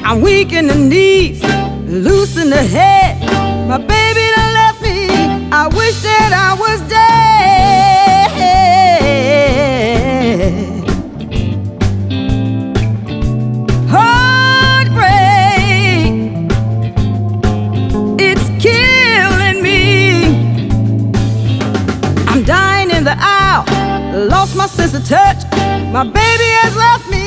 I'm weak in the knees, loose in the head. My baby done left me. I wish that I was dead. Heartbreak, it's killing me. I'm dying in the aisle, lost my sense of touch. My baby has left me.